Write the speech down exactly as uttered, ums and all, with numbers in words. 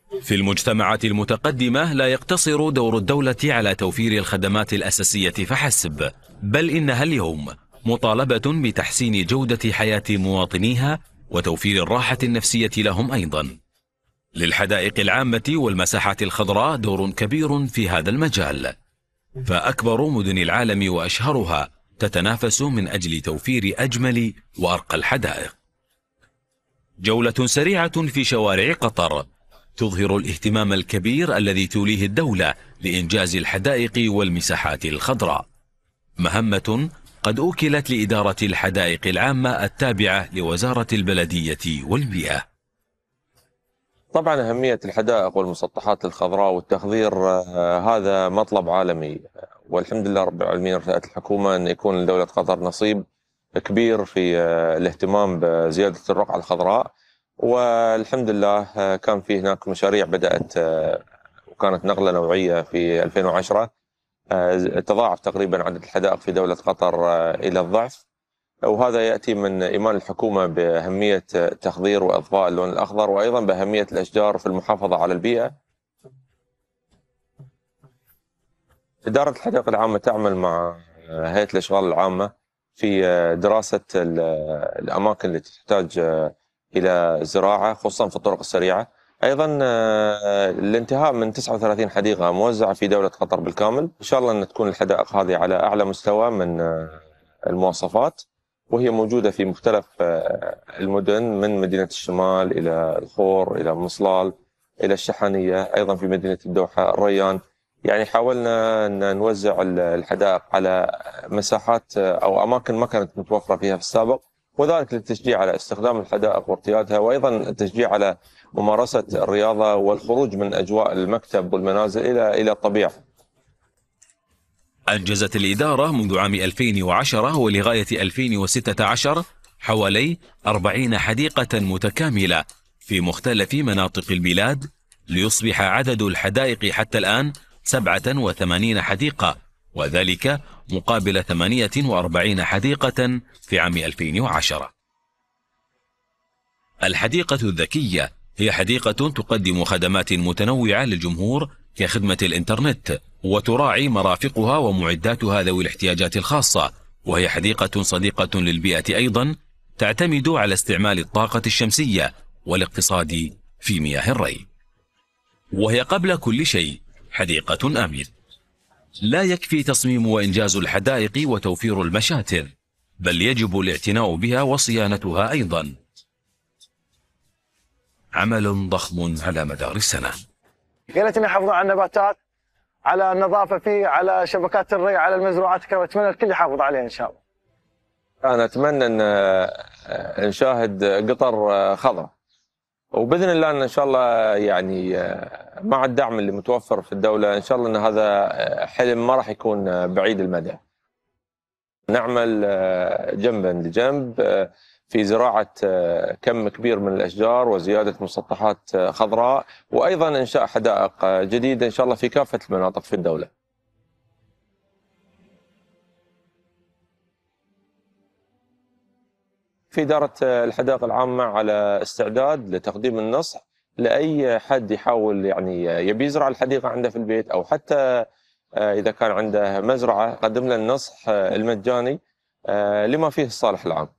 في المجتمعات المتقدمة لا يقتصر دور الدولة على توفير الخدمات الأساسية فحسب، بل إنها اليوم مطالبة بتحسين جودة حياة مواطنيها وتوفير الراحة النفسية لهم أيضا. للحدائق العامة والمساحات الخضراء دور كبير في هذا المجال، فأكبر مدن العالم وأشهرها تتنافس من أجل توفير أجمل وأرقى الحدائق. جولة سريعة في شوارع قطر تظهر الاهتمام الكبير الذي توليه الدولة لإنجاز الحدائق والمساحات الخضراء، مهمة قد أوكلت لإدارة الحدائق العامة التابعة لوزارة البلدية والبيئة. طبعا أهمية الحدائق والمسطحات الخضراء والتخضير هذا مطلب عالمي، والحمد لله رب العالمين رفعت الحكومة أن يكون لدولة قطر نصيب كبير في الاهتمام بزيادة الرقعة الخضراء. والحمد لله كان في هناك مشاريع بدأت وكانت نقلة نوعية في ألفين وعشرة، تضاعف تقريبا عدد الحدائق في دولة قطر إلى الضعف، وهذا يأتي من إيمان الحكومة بأهمية تخضير وإضفاء اللون الأخضر، وأيضا بأهمية الأشجار في المحافظة على البيئة. إدارة الحدائق العامة تعمل مع هيئة الأشغال العامة في دراسة الأماكن التي تحتاج إلى زراعة خصوصا في الطرق السريعة. أيضا الانتهاء من تسعة وثلاثين حديقة موزعة في دولة قطر بالكامل، إن شاء الله أن تكون الحدائق هذه على أعلى مستوى من المواصفات، وهي موجودة في مختلف المدن من مدينة الشمال إلى الخور إلى مصلال إلى الشحانية، أيضا في مدينة الدوحة الريان. يعني حاولنا أن نوزع الحدائق على مساحات أو أماكن ما كانت متوفرة فيها في السابق، وذلك للتشجيع على استخدام الحدائق وارتيادها، وأيضا التشجيع على ممارسة الرياضة والخروج من أجواء المكتب والمنازل إلى إلى الطبيعة. أنجزت الإدارة منذ عام ألفين وعشرة ولغاية ألفين وستة عشر حوالي أربعين حديقة متكاملة في مختلف مناطق البلاد، ليصبح عدد الحدائق حتى الآن سبعة وثمانين حديقة، وذلك مقابل ثمانية وأربعين حديقة في عام ألفين وعشرة. الحديقة الذكية هي حديقة تقدم خدمات متنوعة للجمهور كخدمة الإنترنت، وتراعي مرافقها ومعداتها ذوي الاحتياجات الخاصة، وهي حديقة صديقة للبيئة أيضا، تعتمد على استعمال الطاقة الشمسية والاقتصاد في مياه الري. وهي قبل كل شيء حديقة آمنة. لا يكفي تصميم وإنجاز الحدائق وتوفير المشاتر، بل يجب الاعتناء بها وصيانتها أيضا، عمل ضخم على مدار السنة. يا ريت يحافظون على النباتات، على النظافة فيه، على شبكات الري، على المزروعات كذا، وأتمنى الكل يحافظ عليها إن شاء الله. أنا أتمنى أن نشاهد قطر خضراء، وبإذن الله أن إن شاء الله يعني مع الدعم اللي متوفر في الدولة إن شاء الله أن هذا حلم ما راح يكون بعيد المدى. نعمل جنبا لجنب في زراعة كم كبير من الأشجار وزيادة مسطحات خضراء، وأيضا إنشاء حدائق جديدة إن شاء الله في كافة المناطق في الدولة. في إدارة الحدائق العامة على استعداد لتقديم النصح لأي حد يحاول يعني يبي يزرع الحديقة عنده في البيت، أو حتى إذا كان عنده مزرعة قدم له النصح المجاني لما فيه الصالح العام.